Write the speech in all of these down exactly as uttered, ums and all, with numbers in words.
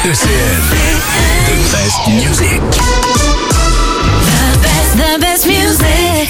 E C N, the best music. The best, the best music.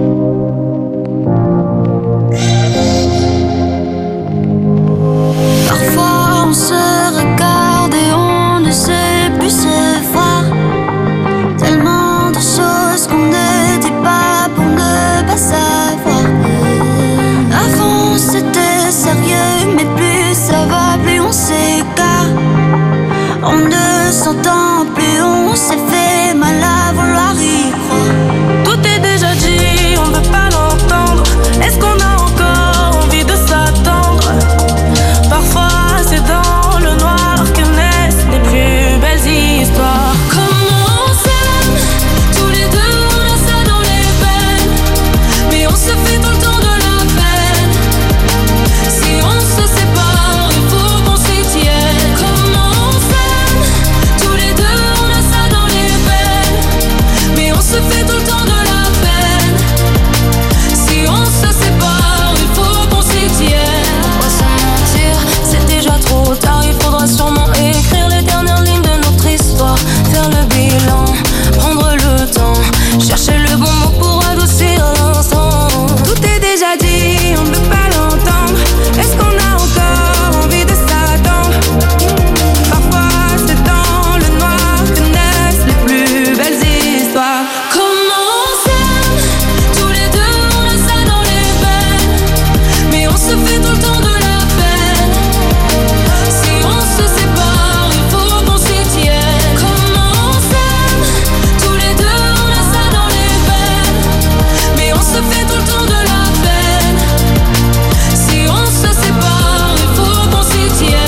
Parfois on se regarde et on ne sait plus se voir. Tellement de choses qu'on ne dit pas pour ne pas savoir. Avant c'était sérieux, mais plus ça va, plus on s'écarte. On ne s'entend plus, on s'est fait mal à vouloir y croire. Tout est déjà dit, on veut pas l'entendre. Est-ce qu'on a encore envie de s'attendre? Parfois c'est dans le noir que naissent les plus belles histoires. Comment on s'aime, tous les deux on a ça dans les veines. Mais on se fait tout le temps de la peine. Si on se sépare, il faut qu'on s'y tienne. Comment on s'aime, tous les deux on a ça dans les veines. Mais on se fait tout le temps de la peine. Si on se sépare, il faut qu'on s'y tienne. Pourquoi se mentir, c'est déjà trop tard. Il faudra sûrement écrire les dernières lignes de notre histoire. Faire le bilan, prendre le temps, chercher le bon mot pour adoucir l'instant. Tout est déjà dit, on ne veut pas l'entendre. Est-ce qu'on a encore envie de s'attendre? Parfois c'est dans le noir que naissent les plus belles histoires. Comment on s'aime, tous les deux on a ça dans les veines. Mais on se fait tout le temps de la peine. Si on se sépare, il faut qu'on s'y tienne. Comment on s'aime, tous les deux on a ça dans les veines. Mais on se fait tout le temps de la peine. Si on se sépare, il faut qu'on s'y tienne.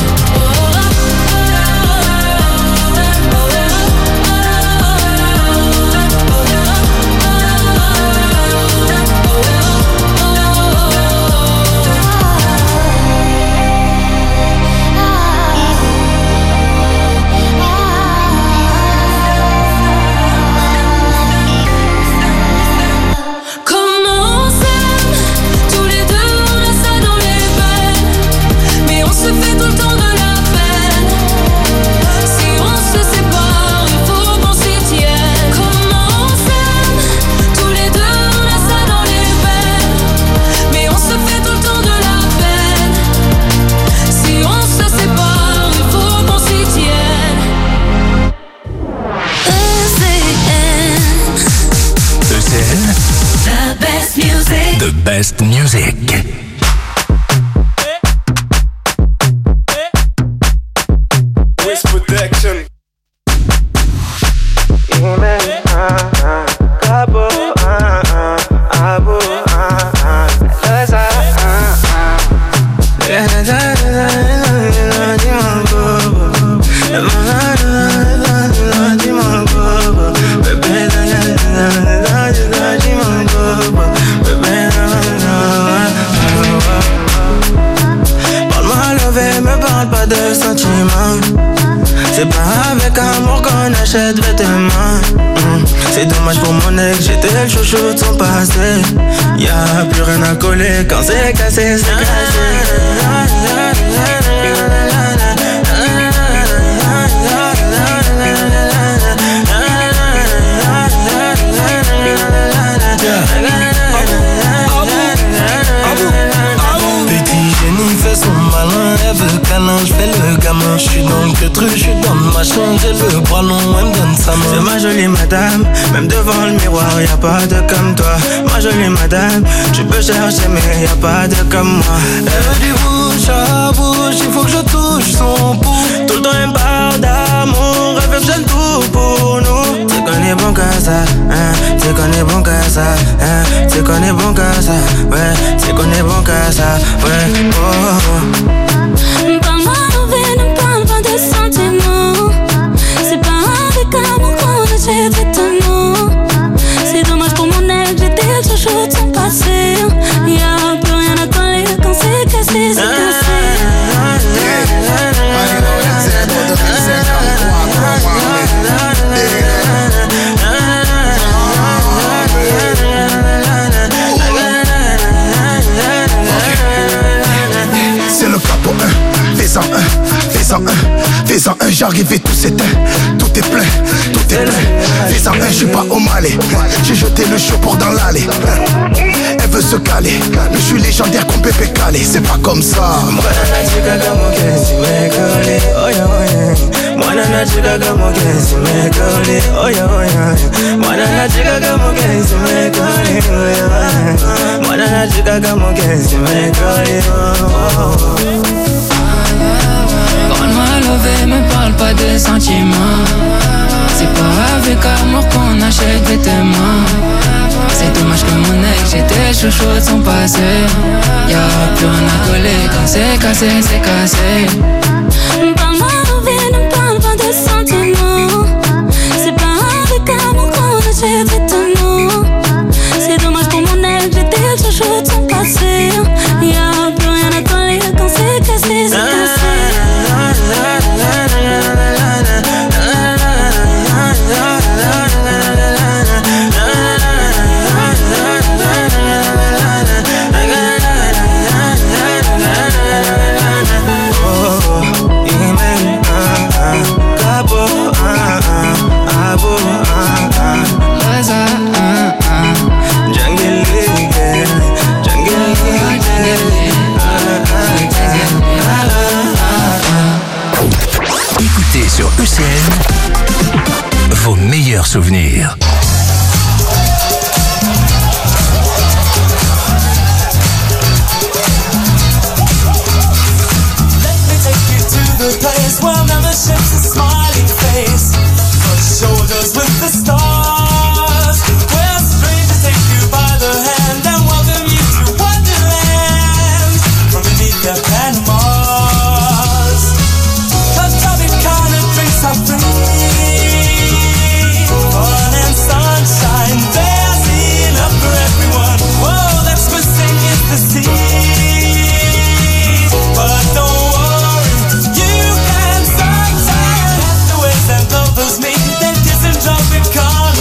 Comment on s'aime, tous les deux on a ça dans les veines. Mais on se fait tout le temps de la peine. Si on se sépare, il faut qu'on s'y tienne. Comment on s'aime, tous les deux on a ça dans les veines. Mais on se fait tout le temps de la peine. Si on se sépare, il faut qu'on s'y tienne. E C N, E C N, The best music. the best music. Wiz Protection. Yeah, man. Ah, ah. Cabo, ah, ah. Abo, ah, ah. Cause I, ah, ah. Yeah, da, da, da, da, da, da, mon bobo. Da, da, da, da, da, mon bobo. Bébé, da, da, da, da, da, da, mon bobo. Bébé, da, da, da. Parle-moi levé, me parle pas de sentiments. C'est pas avec amour qu'on achète vêtements. mm. C'est dommage pour mon ex, j'étais le chouchou de son passé. Y'a plus rien à coller, quand c'est cassé, c'est cassé. Petit génie fait son malin, elle veut câlin, j'fais le gamin. J'suis dans le queutru, j'suis dans le machin, j'ai le bras long, elle me donne sa main. C'est ma jolie madame, même devant le miroir, y'a pas de comme toi. Ma jolie madame, tu peux chercher mais y'a pas de comme moi. Elle veut du bouche à bouche, il faut que je touche son pouls. Tout le temps elle me parle d'amour, elle fait le tout pour nous. C'est qu'on est bon qu'à ça, hein, c'est qu'on est bon qu'à ça, hein, c'est qu'on est bon qu'à ça, ouais, c'est qu'on est bon qu'à ça, ouais, oh, oh. Parle-moi envers, ne parle pas de sentiments. C'est pas avec amour qu'on achète vêtements. C'est dommage pour mon ex, j'étais le chouchou de son passé. Y'a plus rien à coller quand c'est cassé, c'est cassé. Fais-en un, j'arrive et tout s'éteint. Tout est plein, tout est plein. Fais-en un, je suis pas au Malais. J'ai jeté le show pour dans l'allée. Elle veut se caler, mais je suis légendaire comme Pépé Calé. C'est pas comme ça. Parle-moi lové, me parle pas de sentiments. C'est pas avec amour qu'on achète des témoins. C'est dommage que mon ex, j'étais chouchou de son passé. Y'a plus rien à coller, quand c'est cassé, c'est cassé. Parle-moi lové, ne parle pas de sentiments. C'est pas avec amour qu'on achète des témoins. C'est dommage pour mon ex, j'étais chouchou de son passé. Y'a plus rien à coller, quand c'est cassé, c'est cassé. Écoutez sur E C N vos meilleurs souvenirs. Let me take you to the place where membership's a smiling face, brush shoulders with the stars, where strangers take you by the hand and welcome you to Wonderland from beneath their Panamas. Kind of drinks are free, fun and sunshine, there's enough for everyone. Whoa, that's missing is the sea. But don't worry, you can sunshine. That's the ways that lovers meet, they kiss and drop it, call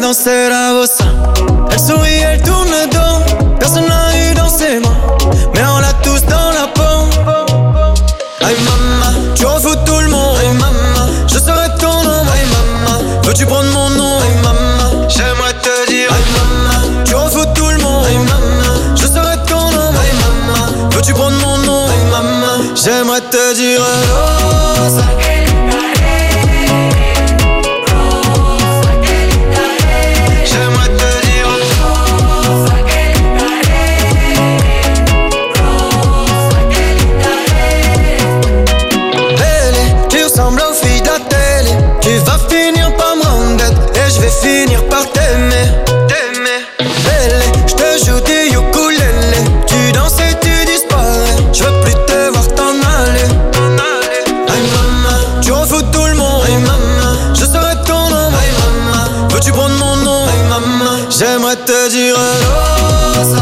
danser la bossa. Elle sourit, elle tourne le dos. Personne n'a eu dans ses mains, mais on l'a tous dans la paume. Aïe maman, tu refous tout le monde. Aïe maman, je serai ton ombre. Aïe maman, veux-tu prendre mon nom? Aïe maman, j'aimerais te dire. Aïe maman, tu refous tout le monde. Aïe maman, je serai ton ombre. Aïe maman, veux-tu prendre mon nom? Aïe maman, j'aimerais te dire. Rosa. Finir par t'aimer, t'aimer. Belle, je te joue du ukulélé. Tu danses et tu disparais. Je veux plus te voir t'en aller, t'en aller. Aïe maman, tu refous tout le monde. Aïe maman, je serai ton ombre. Aïe maman, veux-tu prendre mon nom? Aïe maman, j'aimerais te dire Rosa.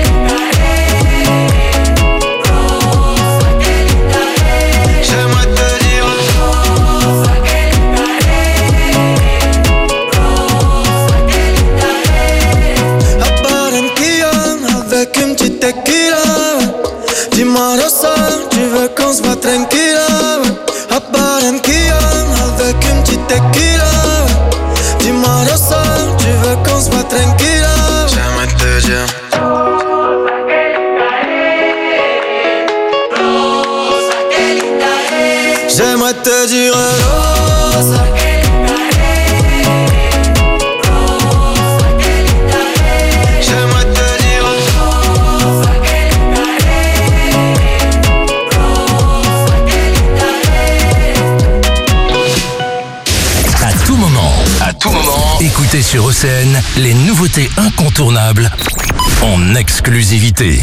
Dis-moi Rosa, tu veux qu'on se voit tranquilla? À Barranquilla, avec une petite tequila. Dis-moi Rosa, tu veux qu'on se voit tranquilla? J'aimerais te dire. J'aimerais te dire Rosa. Tout moment, écoutez sur Océane les nouveautés incontournables en exclusivité.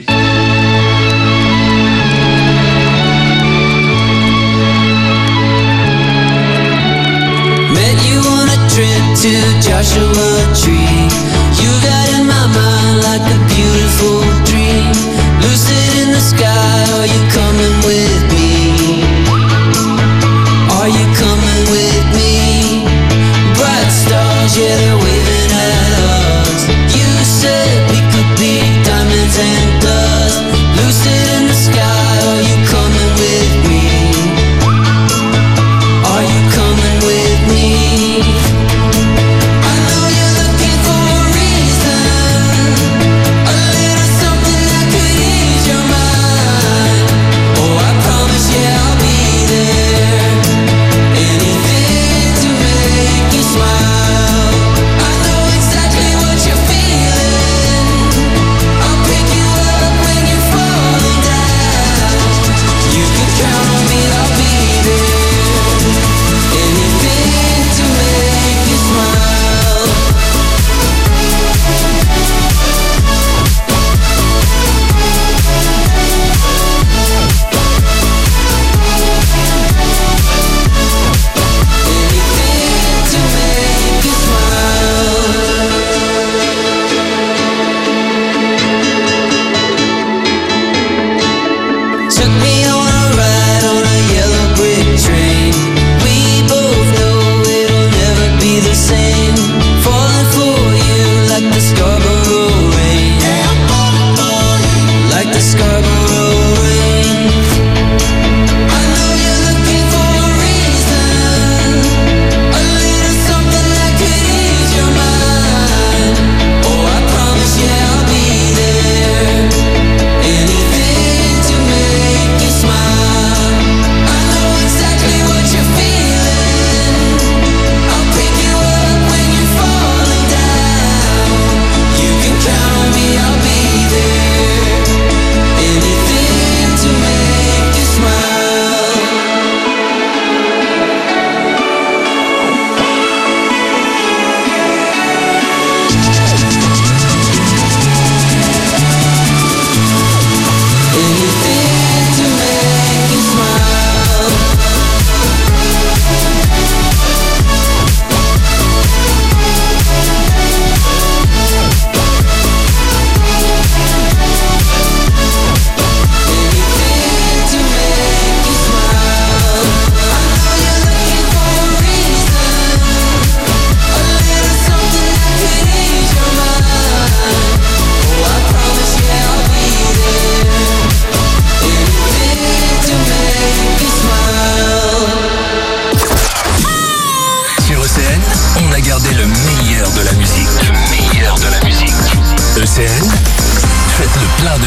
Met you on a trip to Joshua Tree. You got in my mind like a beautiful dream. Lucid in the sky, are you coming with me? Are you coming with me? Bright stars, yeah, they're waving at us. You said we could be diamonds and dust. Lucid in the sky, are you coming with me? Are you coming with me? I know you're looking for a reason, a little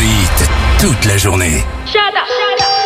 hits toute la journée. Shut up, shut up.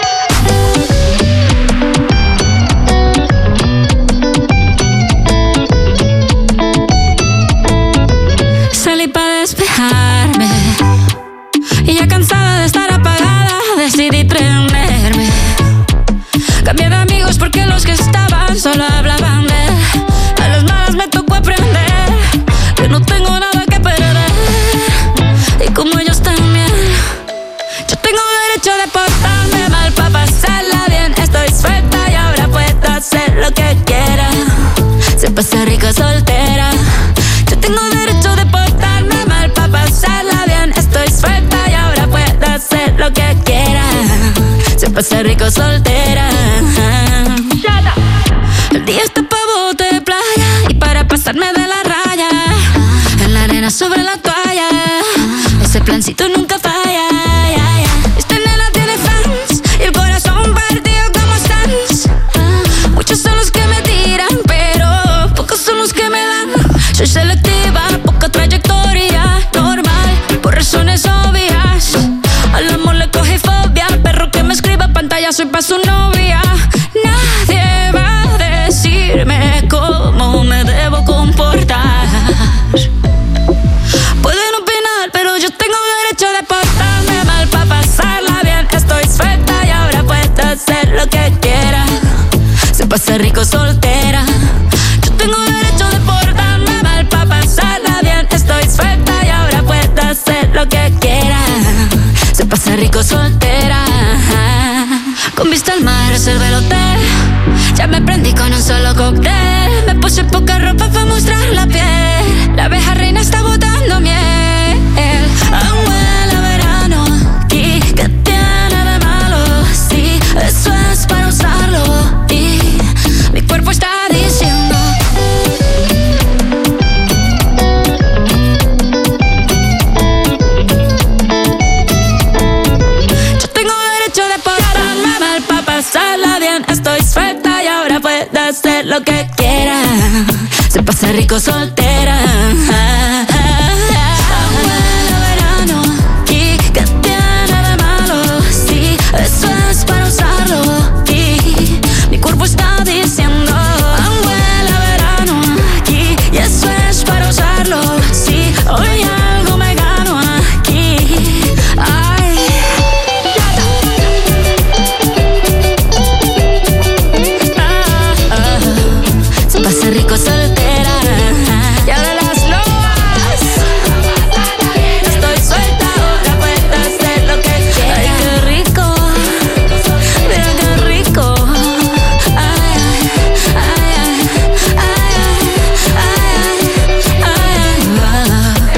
Salí para despejarme y ya cansada de estar apagada decidí prenderme. Cambié de amigos porque los que estaban solo hablaban de él. A las malas me tocó aprender que no tengo nada que perder, y como ellos también. Yo tengo derecho de portarme mal para pasarla bien. Estoy suelta y ahora puedo hacer lo que quiera. Se pasa rico soltera. Yo tengo derecho de portarme mal para pasarla bien. Estoy suelta y ahora puedo hacer lo que quiera. Se pasa rico soltera. El día está pa' bote de playa y para pasarme de la raya. En la arena sobre la toalla, ese plancito nunca falla. Esta nena tiene fans y el corazón partido como Stans. Muchos son los que me tiran, pero pocos son los que me dan. Soy selectiva, poca trayectoria, normal, por razones obvias. Al amor le cogí fobia, perro que me escriba pantalla, soy pa' su novia. Nadie va a decirme cómo me debo comportar. Pueden opinar, pero yo tengo derecho de portarme mal pa' pasarla bien. Estoy suelta y ahora puedo hacer lo que quiera. Se pasa rico soltera. Yo tengo derecho de portarme mal pa' pasarla bien. Estoy suelta y ahora puedo hacer lo que quiera. Se pasa rico soltera. Con vista al mar reservé el hotel. Ya me prendí con un solo cóctel. Me puse poca ropa para mostrar la piel. La abeja reina está botando miel. Aún huele a verano. ¿Y qué tiene de malo? Sí, eso es para usarlo. Y mi cuerpo está diciendo yo tengo derecho de portarme mal pa' pasarla bien. Estoy suelta y ahora puedo hacer lo que quiera. Se pasa rico soltera. Aún huele a verano. ¿Y qué tiene de malo? Sí, eso es para usarlo. Y mi cuerpo está diciendo aún huele a verano. Aquí, y eso es para usarlo. Sí, hoy algo me gano aquí. Ay. Se pasa rico soltera. Y ahora las lobas. Estoy suelta, ahora puedo hacer lo que quiera. Ay, qué rico. Mira qué rico. Ay, ay, ay, ay, ay, ay, ay,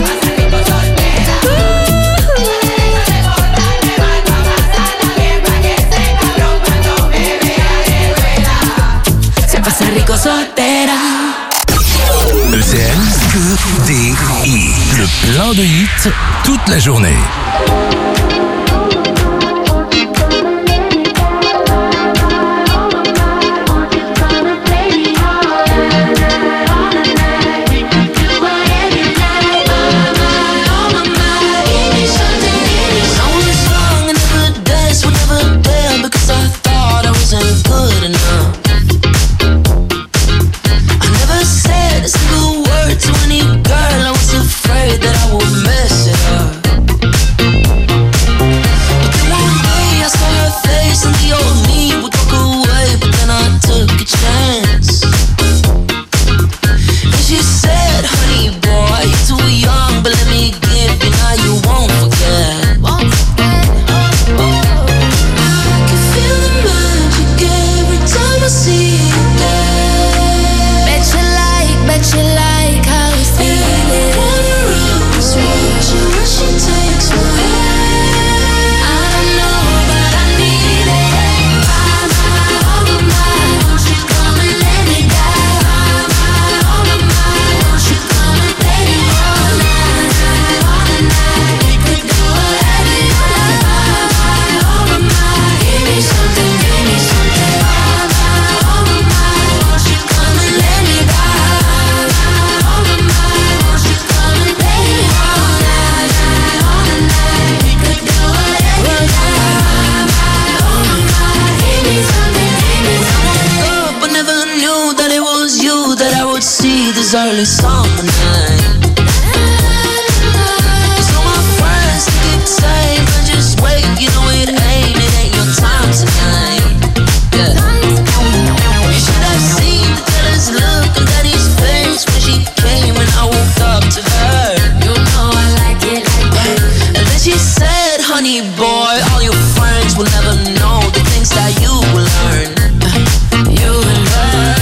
ay. Se pasa rico soltera. E C N, que des hits. Le plein de hits toute la journée. Girl, I was afraid that I would mess it up. was early summer night. So my friends think it's the same, but just wait, you know it ain't, it ain't your time tonight. Yeah. You should have seen the jealous look on Daddy's face when she came and I woke up to her. You know I like it like that. And then she said, honey boy, all your friends will never know the things that you will learn. You will learn.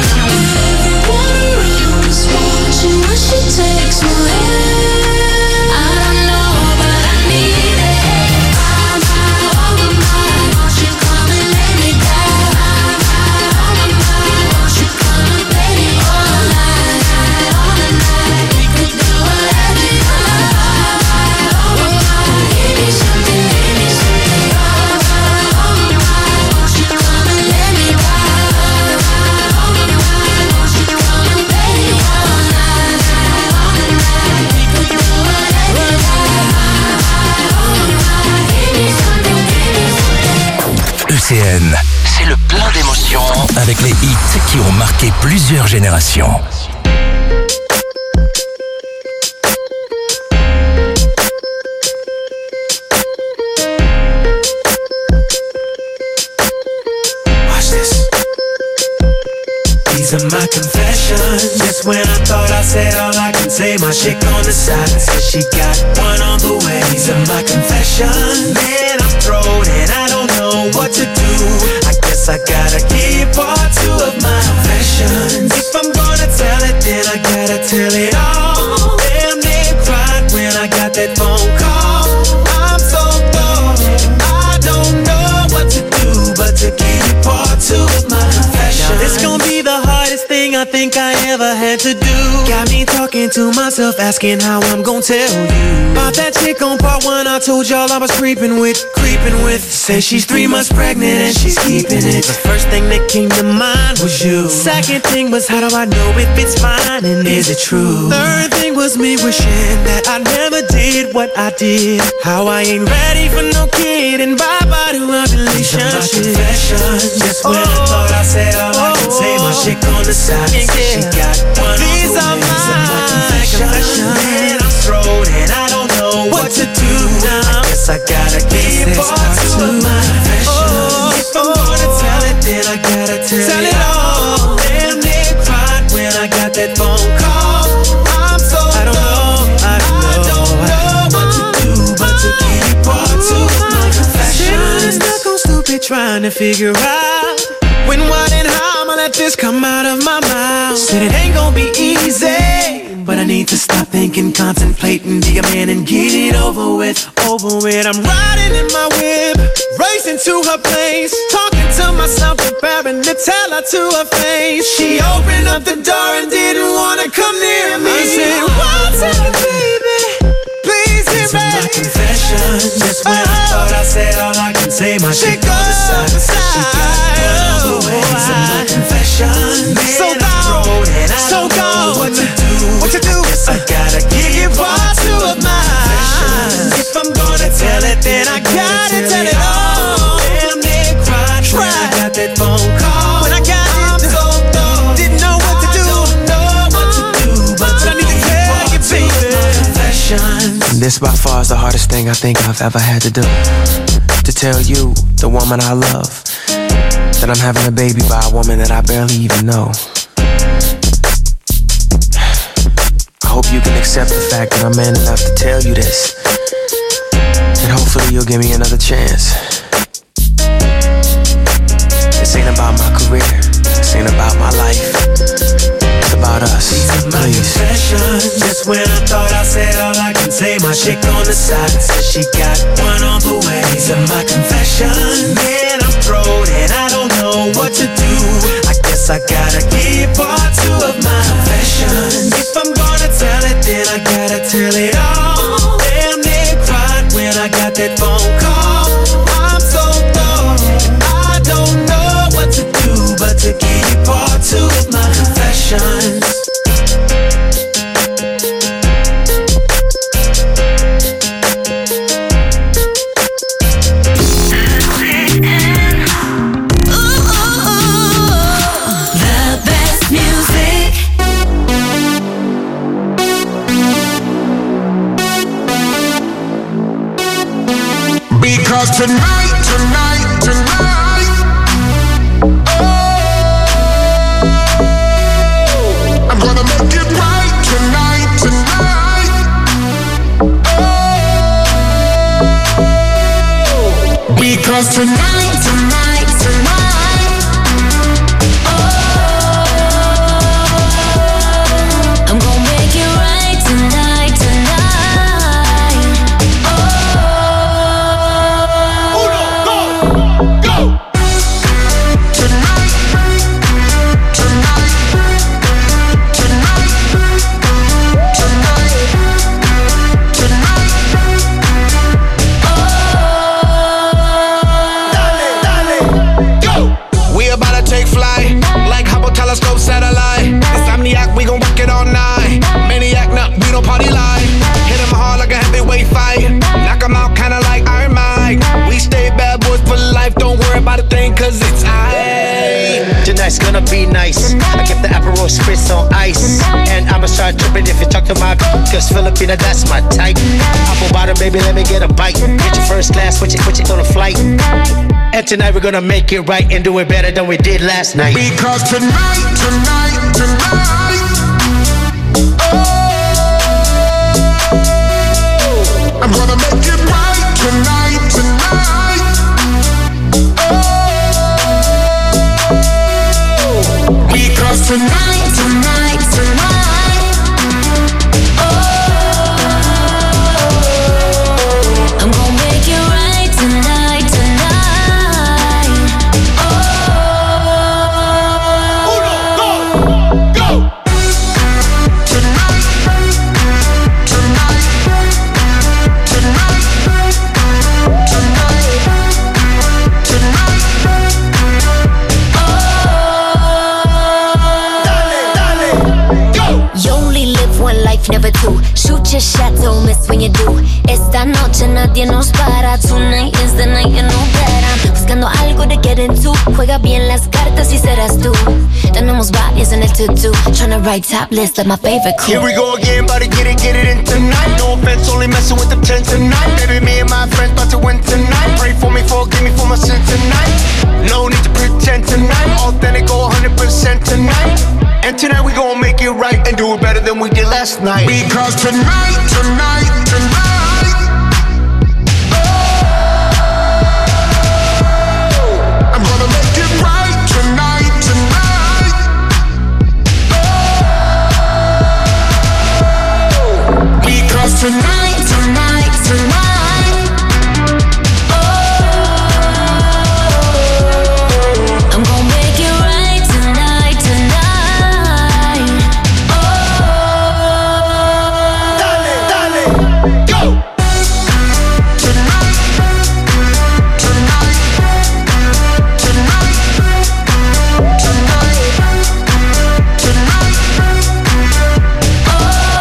Watching when she takes my hand. I don't know, but I need it. My, my, oh my, my, won't you come and lay me down? My, my, oh my, my, won't you come and lay me all night, all the night? We could do whatever you like. My, oh my, my, give me something, give me something. My, my, oh my, my, won't you come and lay me down? My, oh my, my, won't you come and lay me all night, all the night? We could do whatever you like. My, oh my, my, give me something, give me something. E C N, c'est le plein d'émotions avec les hits qui ont marqué plusieurs générations. Watch this. These are my confessions. Just when I thought I said all I can say, my chick on the side says she got one on the way. These are my confessions. Man, I'm thrown and I don't know what to do. I guess I gotta give part two of my confessions. If I'm gonna tell it, then I gotta tell it all. Damn, they cried when I got that phone call. I'm so thrown, I don't know what to do but to give you part two of my confessions. Now this gon' be the hardest thing I think I ever had to do. Got me talking to myself, asking how I'm gon' tell you about that chick on part one I told y'all I was creeping with, creeping with. Say she's three months pregnant and she's keeping it. The first thing that came to mind was you. Second thing was, how do I know if it's mine and is it true? Third thing was me wishing that I never did what I did. How I ain't ready for no kid and bye-bye to our relationship. These are my confessions. Just when I thought I said all I can say, my chick on the side says she got one on the way. These are my confessions. Man, I'm thrown and I don't know what to do now. I guess I gotta give part two of my confessions. If I'm gonna tell it, then I gotta tell it all. Damn, they cried when I got that phone call. I'm so I don't know, I don't know what to do but to give part two of my confessions. Sitting stuck on stupid trying to figure out when, what, and how I'ma let this come out of my mouth. Said it ain't gon' be easy, but I need to stop thinking, contemplating, be a man and get it over with, over with. I'm riding in my whip, racing to her place, talking to myself, preparing to tell her to her face. She opened up the door and didn't wanna come near me. I said, what's up, baby? Please hear me. These are my confessions. Just when I thought I said all I can say, my chick on the side said she got one on the way. These are my confessions. Man, so gone, and I so don't know what to do. What to do? I guess I gotta give you part two of my confessions. If I'm gonna tell it, then I gotta tell it all. Damn, they cried when I got that phone call. When I got it, I'm so thrown, didn't know what to do. I don't know what to do, but I need to tell you, baby. This by far is the hardest thing I think I've ever had to do. To tell you, the woman I love, that I'm having a baby by a woman that I barely even know. I hope you can accept the fact that I'm man enough to tell you this, and hopefully you'll give me another chance. This ain't about my career, this ain't about my life, it's about us. These are my confessions. Just when I thought I said all I can say, my chick on the side says she got one on the way. These are my confessions. Man, I'm thrown and I don't know what to do. I guess I gotta give part two of my confessions. If I'm gonna tell it, then I gotta tell it all. Damn, they cried when I got that phone call. I'm so thrown, I don't know what to do but to give you part two of my confessions. The best music. Because tonight, tonight, tonight, oh, I'm gonna make it right tonight, tonight, oh, because tonight, tonight, tonight, oh, I'm gonna make it right tonight, tonight, oh. Uno, dos, go! Tonight, tonight, tonight, tonight, tonight, oh. Dale, dale, go! We about to take flight, like Hubble telescope satellite. Insomniac, we gon' work it all night. Maniac, nah, we don't party live. Hit him hard like a heavyweight fight. Knock him out kinda like Iron Mike. We stay bad boys for life, don't worry about a thing, cause it's aight. Tonight's gonna be nice. I kept the Aperol Spritz on ice. And I'ma start tripping if you talk to my cause Filipina, that's my type. Apple bottom, baby, let me get a bite. Get your first class, put you, put you on a flight. And tonight we're gonna make it right and do it better than we did last night. Because tonight, tonight, tonight, oh, I'm gonna make it right tonight, tonight, oh, because tonight, tonight, tonight, oh, I'm gonna make it right tonight, tonight, oh. Uno, dos, go! Tonight, tonight, tonight, tonight, tonight, oh. Dale, dale, go! You only live one life, never two. Shoot your shot, don't miss when you do. Esta noche nadie nos para. Tonight is the night and no better. Buscando algo de get into. Juega bien las cartas y serás tú. Tenemos varias en el to-do. Tryna write top list like my favorite crew. Here we go again, about to get it, get it in tonight. No offense, only messing with them ten tonight. Baby, me and my friends about to win tonight. Pray for me, forgive me for my sin tonight. No need to pretend tonight. Authentic, go one hundred percent tonight. And tonight we gon' make it right and do it better than we did last night. Because tonight, tonight, tonight, oh, I'm gonna make it right tonight, tonight, oh, because tonight, tonight, tonight, oh, I'm gonna make it right tonight, tonight, oh. Dale, dale, go! Tonight, tonight, tonight, tonight, tonight, oh.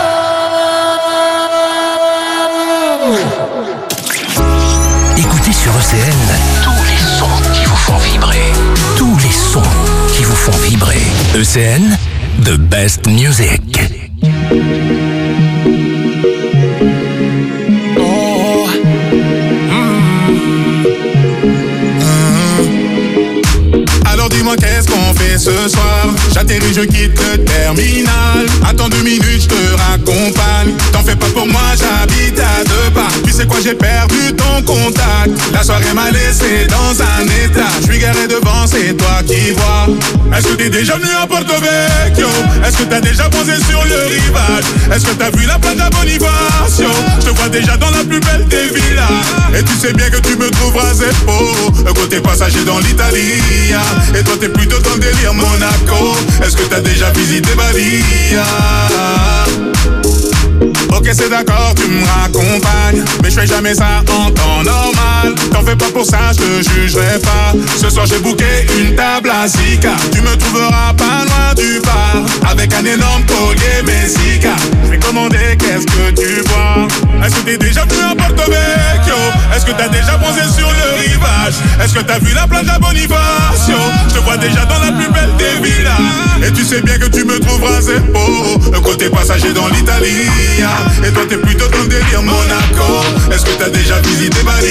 Écoutez sur E C N tous les sons qui vous font vibrer. Tous les sons qui vous font vibrer. E C N, the best music. Alors dis-moi qu'est-ce qu'on fait ce soir? J'atterris, je quitte le terminal. Attends deux minutes, je te raccompagne. T'en fais pas pour moi, j'habite à deux pas. Tu sais quoi, j'ai perdu ton contact. La soirée m'a laissé dans un état. Je suis garé devant, c'est toi qui vois. Est-ce que t'es déjà venu à Porto Vecchio? Est-ce que t'as déjà posé sur le rivage? Est-ce que t'as vu la plage Bonifacio? Je te vois déjà dans la plus belle des villas. Et tu sais bien que tu me trouveras Zeppo, côté passager dans l'Italie. Et toi t'es plutôt dans le délire Monaco. Est-ce que t'as déjà visité Bahia? Ok c'est d'accord, tu me raccompagnes, mais je fais jamais ça en temps normal. T'en fais pas pour ça, je te jugerai pas. Ce soir j'ai booké une table à Zika. Tu me trouveras pas loin du bar, avec un énorme collier Messica. Je vais commander, qu'est-ce que tu bois? Est-ce que t'es déjà venu à Porto Vecchio? Est-ce que t'as déjà bronzé sur le rivage? Est-ce que t'as vu la plage à Bonifacio? Je te vois déjà dans la plus belle des villas. Et tu sais bien que tu me trouveras Zeppo, côté passager dans l'Italie. Et toi t'es plutôt dans le délire Monaco. Est-ce que t'as déjà visité Bali?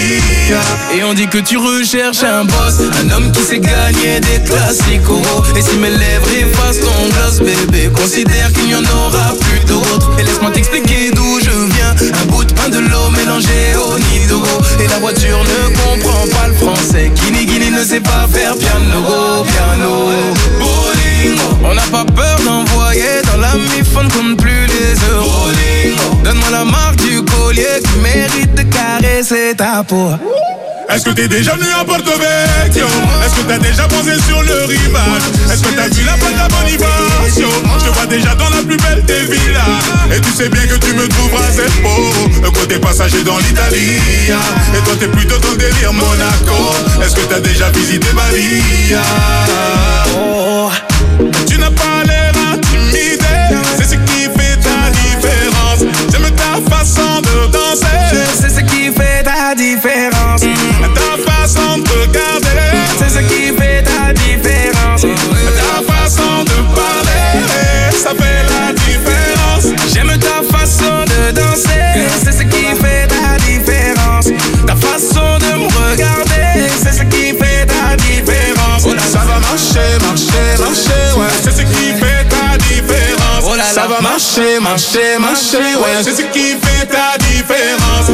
Et on dit que tu recherches un boss, un homme qui sait gagner des classicos. Et si mes lèvres effacent ton gloss, bébé, considère qu'il n'y en aura plus d'autres. Et laisse-moi t'expliquer d'où je viens, un bout de pain, de l'eau mélangé au nido. Et la voiture ne comprend pas le français, Guini Guini ne sait pas faire piano, piano. Bowling, on n'a pas peur d'envoyer dans la mi-fond, compte plus les euros. Donne-moi la marque du collier qui mérite de caresser ta peau. Est-ce que t'es déjà venu à Porto Vecchio? Est-ce que t'as déjà posé sur le rivage? Est-ce que t'as vu la place de la Bonifacio? Je te vois déjà dans la plus belle des villas. Et tu sais bien que tu me trouveras assez beau, le côté passager dans l'Italie. Et toi t'es plutôt dans le délire Monaco. Est-ce que t'as déjà visité Bahia? Oh. Tu n'as pas l'air intimidé, c'est ce qui fait ta différence. J'aime ta façon de danser, c'est ce qui fait ta différence. Ta façon de regarder, c'est ce qui fait ta différence. Ta façon de parler, ça fait la différence. J'aime ta façon de danser, c'est ce qui fait ta différence. Ta façon de me regarder, c'est ce qui fait ta différence. Oh là, ça va marcher, marcher, marcher, ouais, c'est ce qui fait ta différence. Oh là là, ça va marcher, marcher, marcher, ouais, c'est ce qui fait ta différence.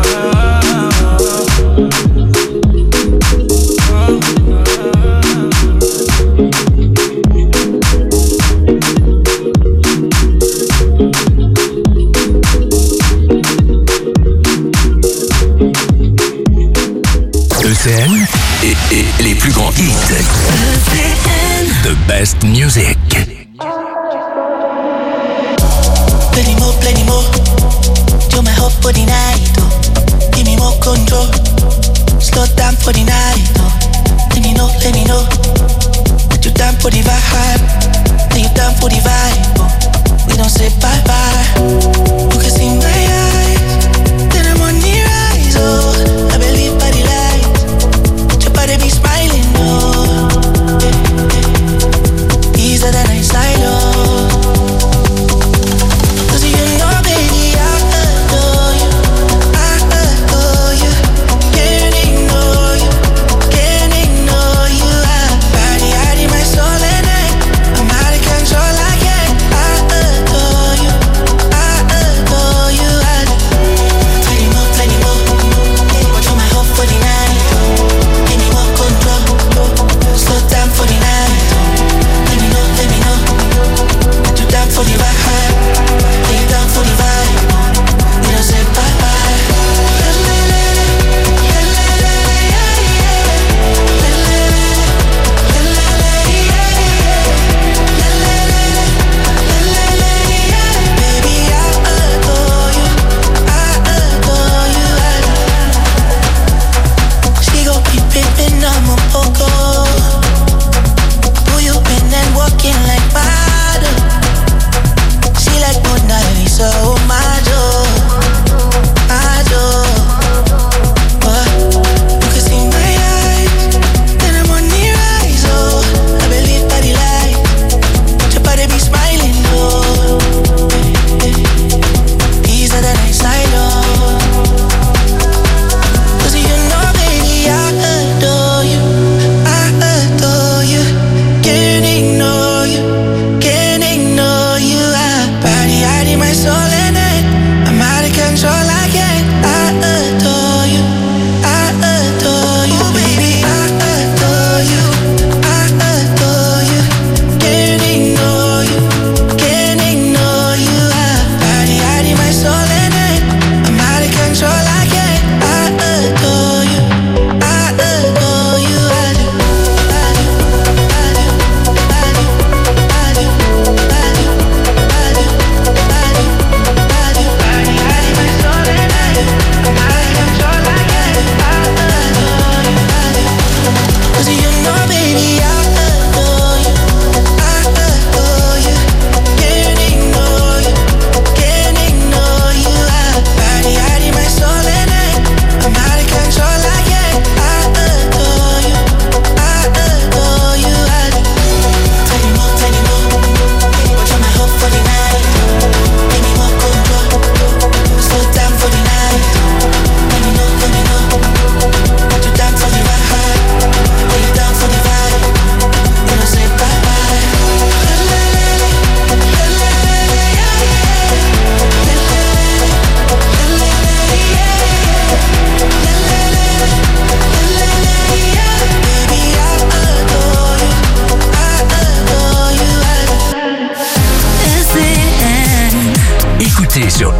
E C N et, et les plus grands hits. E C N. The best music. Plenty more, plenty more. Do my hope for the night, oh. Give me more control. Slow down for the night, oh. Let me know, let me know that you down for the vibe. That you down for the vibe, oh. We don't say bye bye. You can see my eyes, then I'm on the rise, oh. I believe by the light, that your body be smiling, oh. Yeah, yeah. Easier than I slide, oh.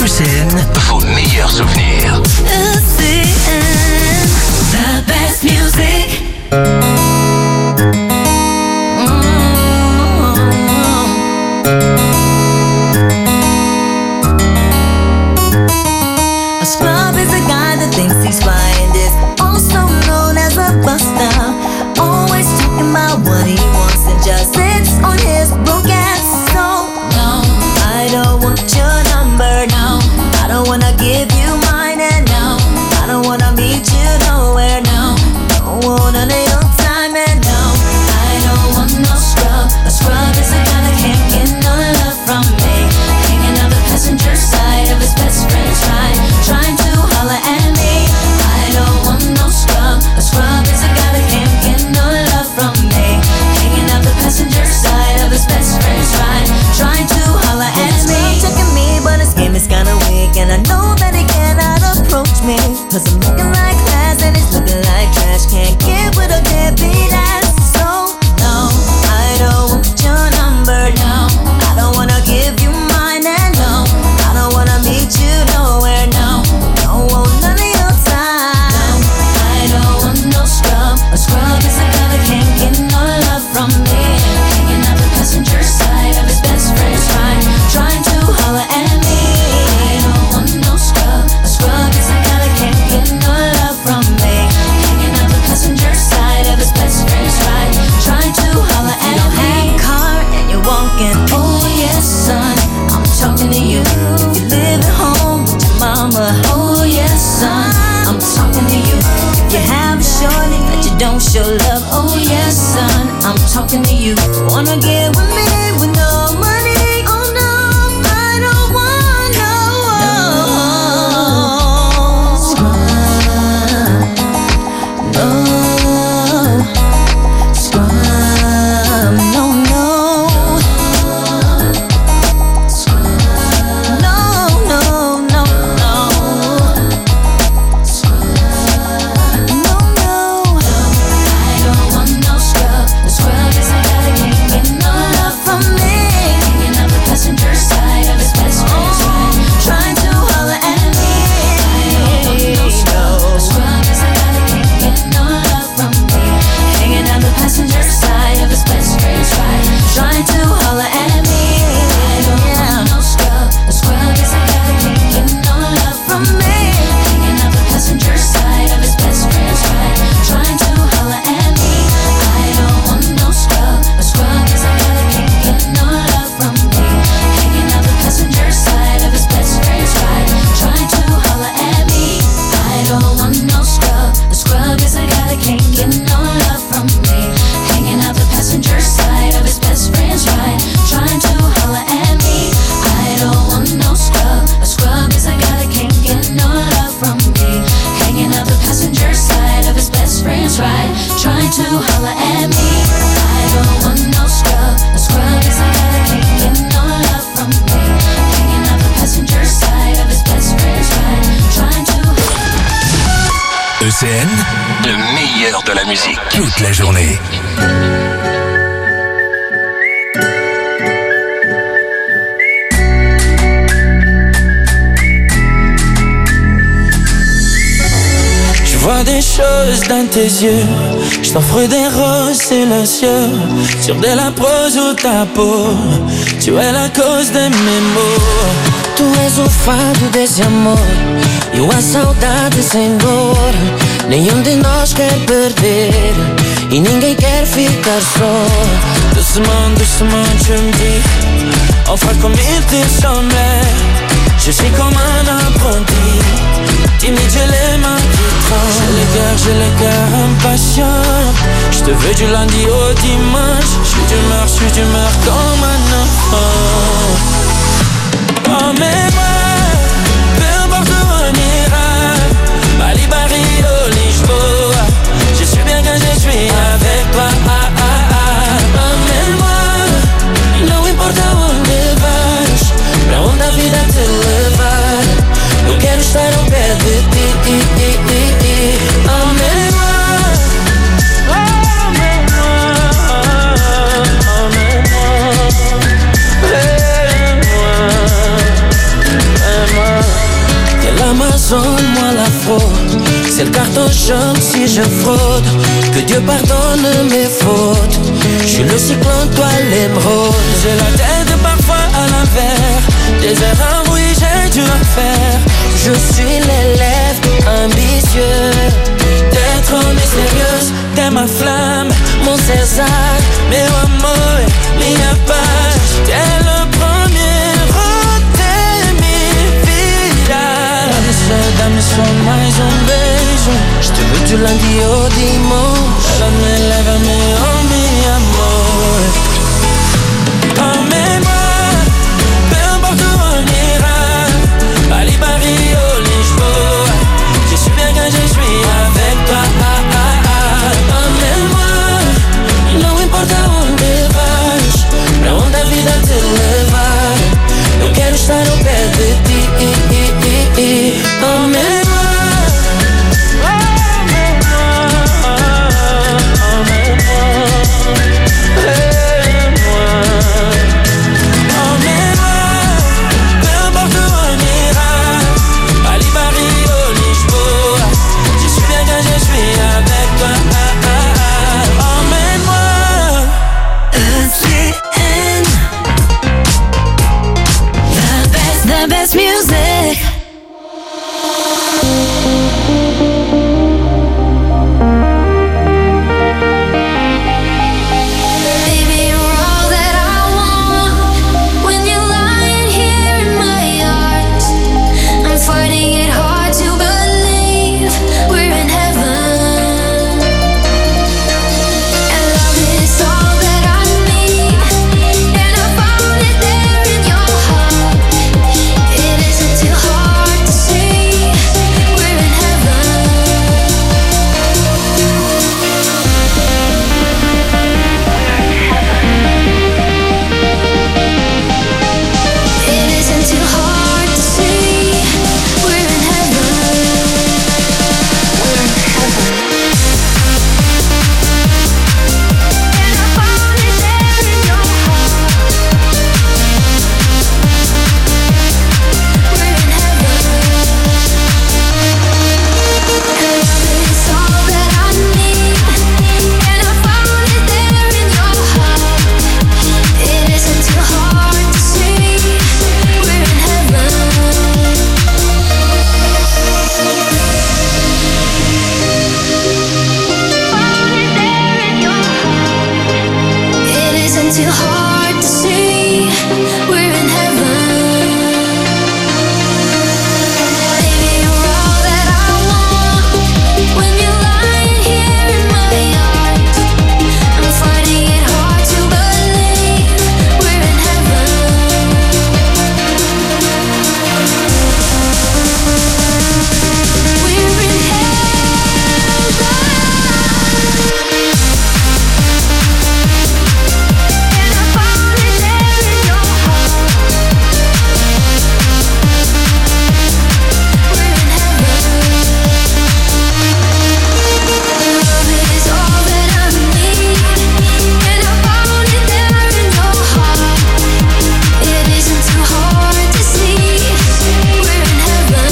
E C N, vos meilleurs souvenirs. E C N, the best music. A scrub is a guy that thinks he's flying this, also known as a buster. Always talking about what he wants and just sits on his broke ass. So no, I don't want your number. No, I don't wanna give you mine. And no, I don't wanna meet you nowhere. No, don't want none of your time. And no, I don't want no scrub. A scrub is a guy that can't get no love from me, hanging out the passenger side of his best friend's ride, trying to holler at me. I don't want no scrub. A scrub is a guy that can't get no love from me, hanging out the passenger side of his best friend's ride, trying to holler at me. He's checking me, but his game is kinda weak, and I know that he cannot approach me, cause I'm looking like class and he's looking like trash. Can't get with a deadbeat ass. So no, I don't want your number. No, I don't wanna give you mine. And no, I don't wanna meet you nowhere. No, don't want none of your time. No, I don't want no scrub. A scrub is a guy that can't get no love from me, hanging out the passenger side of his best friend's ride, trying to holler at me. I don't want no scrub. A scrub is a guy that can't get no love from me, hanging out the passenger side of his best friend's ride, trying to holler at me. You don't have a car and you're walking. Oh yes, son, I'm talking to you. You live at home with your mama. Oh yes, son, I'm talking to you. If you have a shorty that you don't show love. Oh yes, son, I'm talking to you. Wanna get with me with no money? Oh no, I don't want no scrub. No scrub, no, no. No, no, no, no. No, no. I don't want no scrub. The scrub is a guy that can't get no love from me, hanging out the passenger side of his best friend's ride, trying to holler at me. I don't want no scrub. The scrub is a guy that can't get no love from me, hanging out the passenger side of his best friend's ride, trying to holler at me. I don't want no scrub. The scrub is a guy that can't get no love from me, hanging out the passenger side of his best friend's ride, trying to holler at me. I don't want no scrub. A scrub is a guy that can't get no love from me, hanging out the passenger side of his best friend's ride, trying to holler at me. I don't want no scrub. A scrub is a guy that can't get no love from me, hanging out the passenger side of his best friend's ride, trying to holler at me. I don't want no scrub. A scrub is a guy that can't get no love from me, hanging out the passenger side of his best friend's ride, trying to holler at me. I don't want no scrub. A scrub is a guy that can't get no love from me, hanging out the passenger side of his best friend's ride, trying to. E C N, le meilleur de la musique, toute la journée. Je vois des choses dans tes yeux, je t'offre des roses silencieux, sur de la prose ou ta peau, tu es la cause de mes maux. Tu és o fado desse amor e a saudade sem dor. Nenhum de nós quer perder e ninguém quer ficar só. Doucement, doucement, tu me dis, enfin comme il te semblait. Je suis comme un apprenti, timide, j'ai les mains qui tremblent. J'ai le cœur, j'ai le cœur impatient. Je te veux du lundi au dimanche. Je suis d'humeur, je suis d'humeur comme un enfant. Emmène-moi, peu importe où on ira, Bali, Barrio, Lisboa. Je suis bien quand je suis avec toi. Ah, ah, ah. Emmène-moi, não importa onde vais, pra onde a vida te levar. Eu quero estar ao pé de ti. Emmène-moi, emmène-moi, emmène-moi. si je fraude, que Dieu pardonne mes fautes. Je suis le cyclone, toi l'émeraude. J'ai la tête parfois à l'envers, des erreurs, oui j'ai dû en faire. Je suis l'élève ambitieux, d'être mystérieuse, t'es ma flamme, mon César, meu amor, minha paz. T'es le premier de minha vida. Dá-me só mais um beijo, je te veux du lundi au dimanche. Lève-me, lève-me, oh mi amor. Emmène-moi, peu importe où on ira, Bali, Paris, au Lisboa. Je suis bien quand je suis avec toi. Emmène-moi, não importa onde vais, pra onde a vida te levar. Eu quero estar ao pé de ti. Emmène-moi. The best music. Baby, you're all that I want. When you're lying here in my arms, I'm finding it hard to believe we're in heaven. And love is all that I need, and I found it there in your heart. It isn't too hard to see we're in heaven. It isn't too hard to see we're in heaven. We're in heaven. And I found it there in your heart. We're in heaven. And love is all that I need, and I found it there in your heart. It isn't too hard to see we're in heaven. It isn't too hard to see we're in heaven. Baby, you're all that I want. When you're lying here in my arms, I'm finding it hard to believe we're in heaven. We're in and I found it there in your heart. We're in heaven. Love is all that I need, and I found it there in your heart. It isn't too hard to see we're in heaven.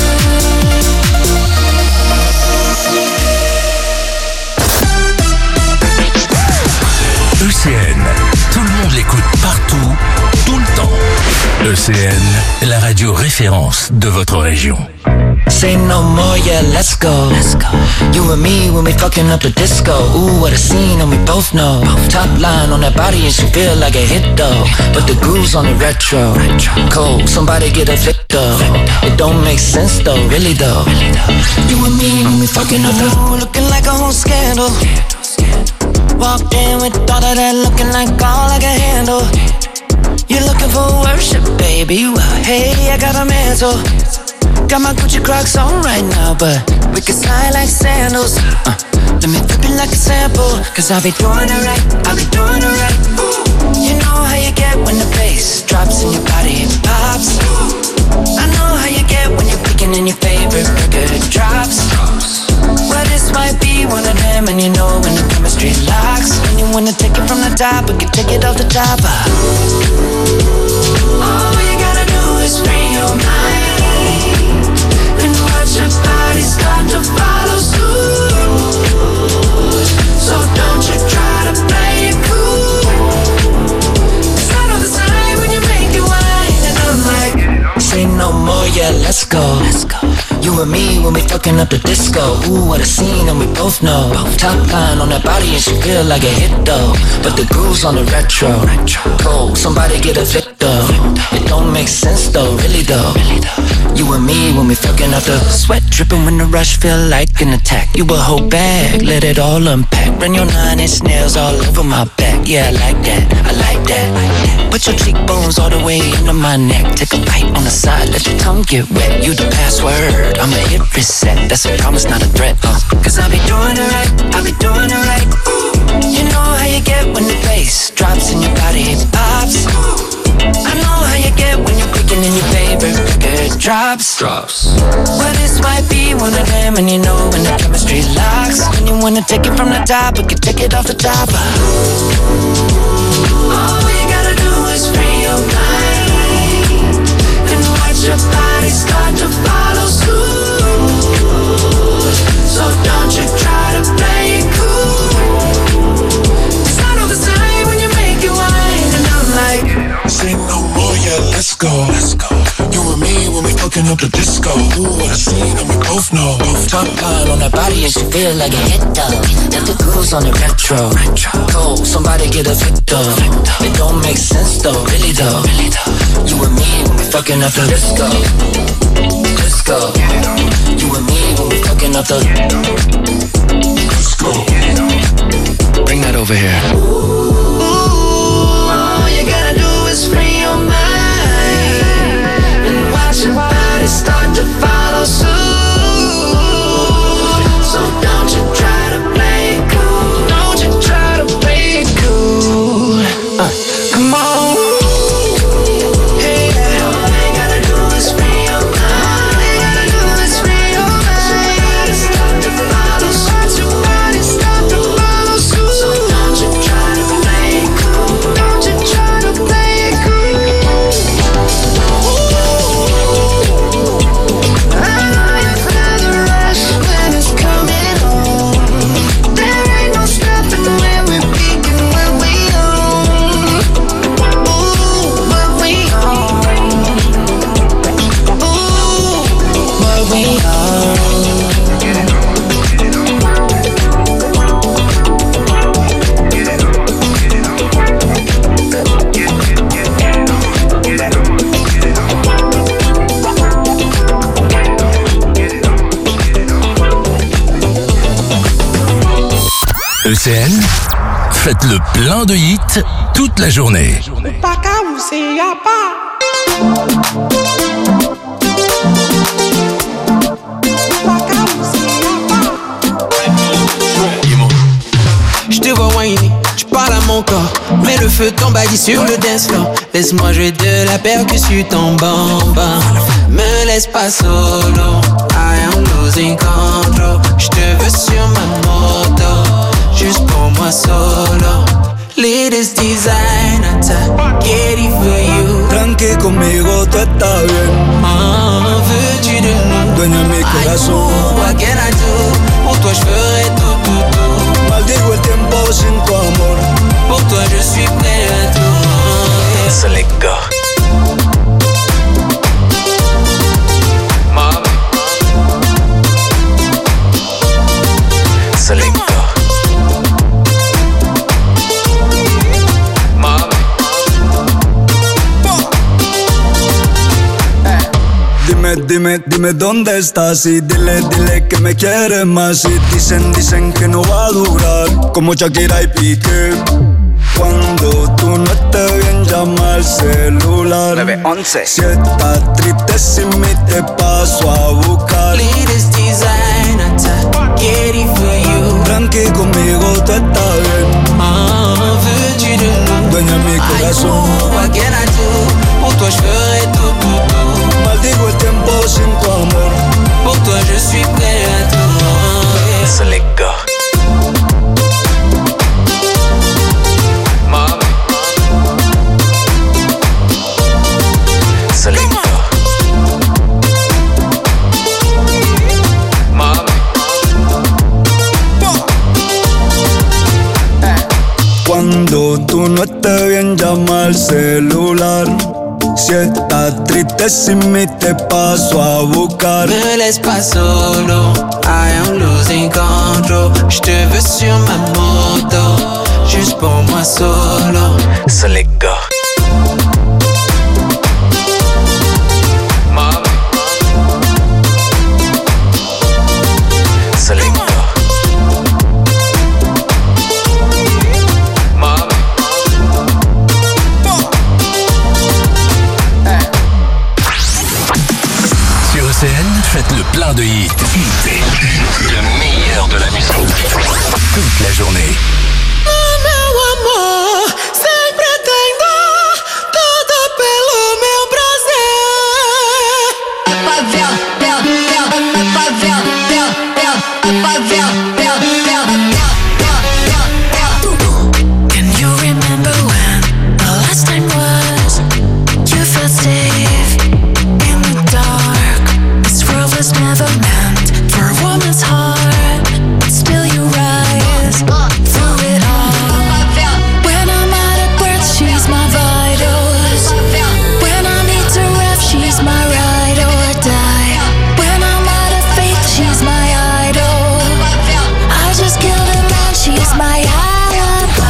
E C N, tout le monde l'écoute partout, tout le temps. E C N, la radio référence de votre région. Say no more, yeah, let's go. Let's go. You and me when we fucking up the disco. Ooh, what a scene, and we both know. Top line on that body, and she feel like a hit though. But the groove's on the retro. Cold, somebody get a flick though. It don't make sense though, really though. You and me when we fucking up the ooh, looking like a whole scandal. Walked in with all of that, looking like all I can handle. You're looking for worship, baby. Well, hey, I got a mantle. Got my Gucci Crocs on right now, but we can slide like sandals. Uh, let me flip it like a sample, cause I'll be doing it right, I'll be doing it right. You know how you get when the bass drops in your body, it pops. I know how you get when you're picking in your favorite record, it drops. Well, this might be one of them, and you know when the chemistry locks. When you wanna take it from the top, we can take it off the top. Uh. All you gotta do is free your mind and watch your body start to follow suit. and me when we fucking up the disco. Ooh, what a scene, and we both know. Top line on that body and she feel like a hit though. But the groove's on the retro. Cold, somebody get a flick though. It don't make sense though, really though. You and me when we fucking up the sweat dripping when the rush feel like an attack. You a whole bag, let it all unpack. Run your nine inch nails all over my back. Yeah, I like that, I like that. Put your cheekbones all the way into my neck. Take a bite on the side, let your tongue get wet. You the password, I'ma hit reset. That's a promise, not a threat, uh. Cause I be doing it right, I be doing it right. Ooh. You know how you get when the bass drops in your body, it pops. I know how you get when you're picking in your favorite record drops. Drops. Well, this might be one of them, and you know when the chemistry locks. When you wanna take it from the top, we can take it off the top. All you gotta do is free your mind and watch your body start to follow suit. So don't you try to play it cool. Cause I know the time when you make it wine, and I'm like, say no more, yeah, let's go. Let's go. You and me when we fucking up the disco. Ooh, what a scene, and we both know. Top line on that body and she feel like a hit though. Got the grooves on the retro. Cold, somebody get a fit though. It don't make sense though, really though. You and me when we fucking up the disco. Disco. You and me when we fucking up the disco. Bring that over here. All you gotta do is free your mind and watch your body start to follow suit. So don't you try to play it cool. Don't you try to play it cool. Uh, come on. Hey, all you gotta do is free your mind. All you gotta do is free your mind. Start to follow suit. Watch your body start to follow suit. So don't you try to play it cool. Don't you try to play it cool. I know you feel the rush when it's coming on. There ain't no stopping when we peak and when we on. Ooh, when we on. Ooh, when we on. E C N, faites le plein de hits toute la journée. Pas qu'à vous, c'est y'a pas. Je te vois whiner, tu parles à mon corps. Mets le feu t'embadis sur le dance floor. Laisse-moi jouer de la percussion en bamba. Me laisse pas solo, I am losing control. Je te veux sur ma moto, juste pour moi solo. Latest designer, get it for you. Tranqui conmigo, tú estás bien. Ah, veux-tu de nous? Dueña mi corazón. What can I do? Pour toi je ferai tout, tout, tout. Maldigo el tiempo sin tu amor. Pour toi je suis prêt à tout. Selecta. Mami. Selecta. Dime, dime, dime dónde estás y dile, dile que me quieres más. Y dicen, dicen que no va a durar como Shakira y Piqué. Cuando tú no estés bien, llama al celular nueve once. Si estás triste sin mí, te paso a buscar. Latest designer, get it for you. Tranqui conmigo, tú estás bien. Ah, veux-tu de nous? Dueña mi corazón. What can I do? Pour toi je ferai tout, tout, tout. Maldigo el tiempo sin tu amor. Pour toi je suis prêt à tout. Selecta. Mami. Selecta. Mami. Cuando tú no estés bien, llama al celular Si estás triste sin mí te paso a buscar. Me laisse pas solo, I am losing control. J'te veux sur ma moto, juste pour moi solo. So let go. So let go. Sur E C N, faites le plein de hits. Le meilleur de la musique. Toute la journée. Meu amor, sempre tenho tudo pelo meu prazer. Pavel, pel, pel, pavel, pel, pel, pavel, pel, pel, pel, pel. Can you remember when the last time was? You felt safe in the dark. This world was never meant for a woman's heart, but still you rise through it all. When I'm out of breath, she's my vitals. When I need to rest, she's my ride or die. When I'm out of faith, she's my idol. I just killed a man, she's my alibi.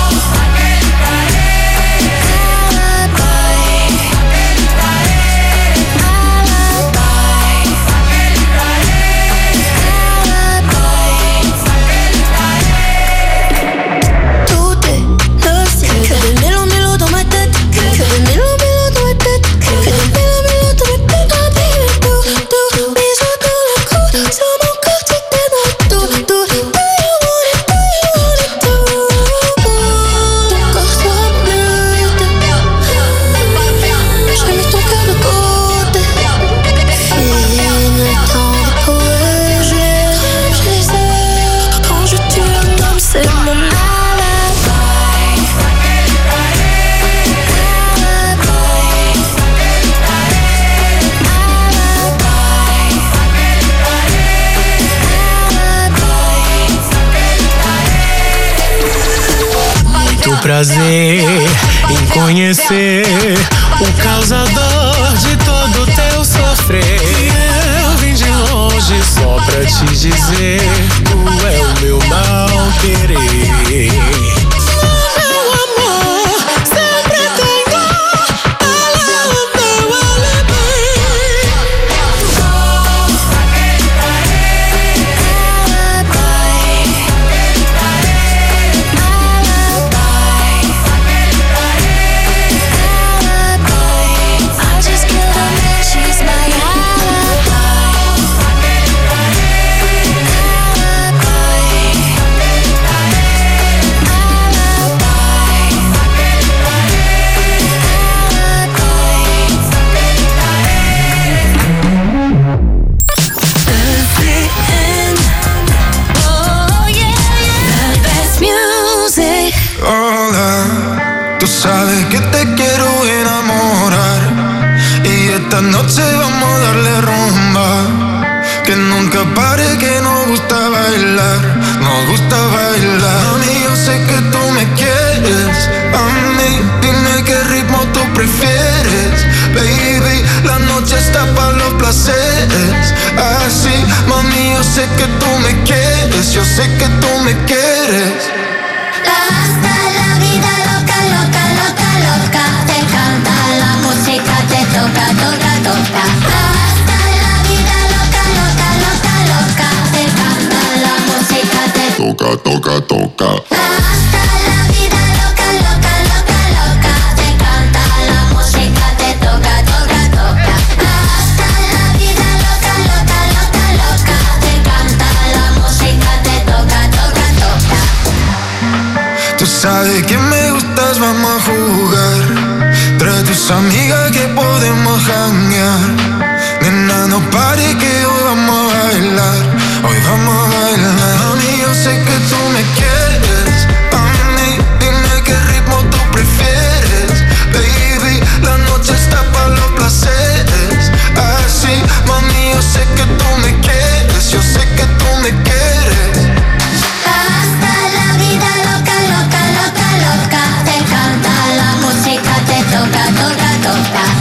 Tout est nocif. Que des mélos mélos dans ma tête. Que des mélos mélos dans ma tête. Que des mélos mélos dans ma tête. Ah, baby, tout, tout. Bisous dans le cou. Sur mon corps, tu t'es dans tout, tout. Do you want it, do you want it, do? Ton corps sera bleu. Je mets ton cœur de côté. Fini le temps de courir. Je je les ai. Quand je tue un homme, c'est mon alibi. Muito prazer em conhecer o causador de todo teu sofrer. Eu vim de longe só pra te dizer, tu é o meu mal querer. Meu amor, sempre tenho ela é o meu alibi. I just killed a man, she's my Hola, tú sabes que te quiero enamorar y esta noche vamos a darle rumba. Que nunca pare, que nos gusta bailar, nos gusta bailar. Mami, yo sé que tú me quieres, a mí dime qué ritmo tú prefieres. Baby, la noche está para los placeres. Así, mami, yo sé que tú me quieres, yo sé que tú me quieres. Hasta la vida loca, loca, loca, loca. Te canta la música, te toca, toca, toca. Hasta la vida loca, loca, loca, loca. Te canta la música, te Toca, toca, toca. Hasta la vida loca, loca, loca, loca. Te canta la música, te toca, toca, toca. Hasta la vida loca, loca, loca, loca. Te canta la música, te toca, toca, toca. Tú sabes que me gustas, vamos a jugar. Trae tus amigas que podemos janguear. Nena, no pare que hoy vamos a bailar. Hoy vamos a bailar. Mami, yo sé que tú me quieres. A mí, dime qué ritmo tú prefieres. Baby, la noche está para los placeres. Así, mami, yo sé que tú me quieres. Yo sé que tú me quieres. Hasta la vida loca, loca, loca, loca. Te canta la música, te toca, toca, toca.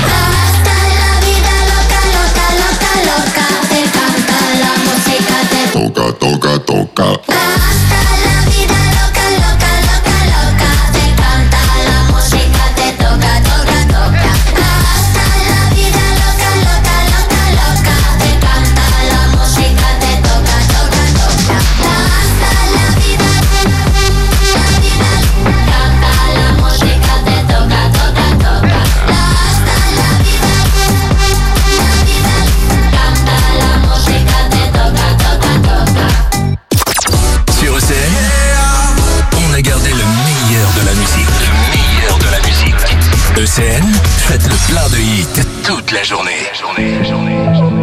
C N, faites le plein de hits toute la journée. journée, journée, journée.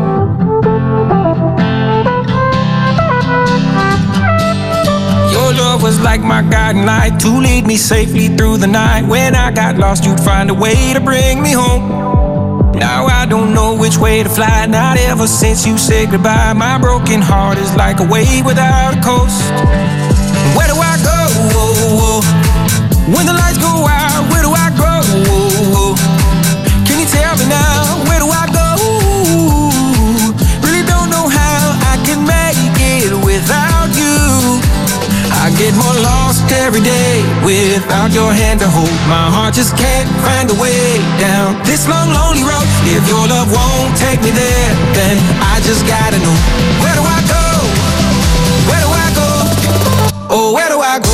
Your love was like my guiding light to lead me safely through the night. When I got lost, you'd find a way to bring me home. Now I don't know which way to fly. Not ever since you said goodbye. My broken heart is like a wave without a coast. Where do I go? When the lights go out, where do I go? Can you tell me now? Where do I go? Really don't know how I can make it without you. I get more lost every day without your hand to hold. My heart just can't find a way down this long, lonely road. If your love won't take me there, then I just gotta know. Where do I go? Where do I go? Oh, where do I go?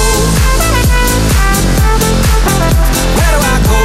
Where do I go?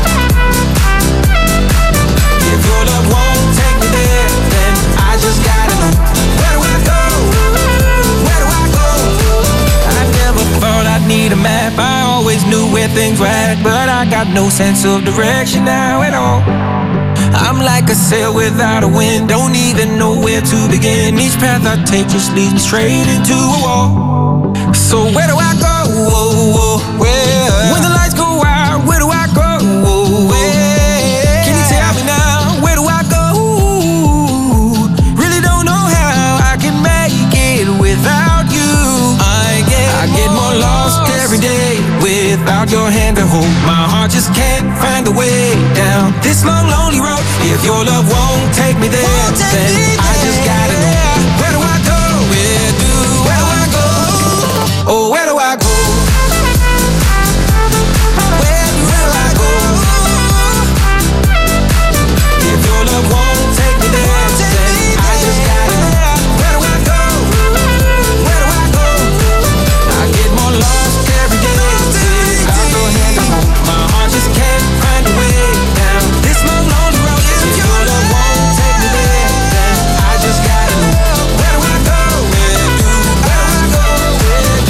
If your love won't take me there, then I just gotta know. Where do I go? Where do I go? I never thought I'd need a map. I always knew where things were at, but I got no sense of direction now at all. I'm like a sail without a wind, don't even know where to begin. Each path I take just leads me straight into a wall. So where do I go? Where? When the lights go out, where do I go? Where? Can you tell me now? Where do I go? Really don't know how I can make it without you. I get, I get more lost every day without your hand to hold. My heart just can't find a way down this long, lonely road. If your love won't take me there, then I just gotta know.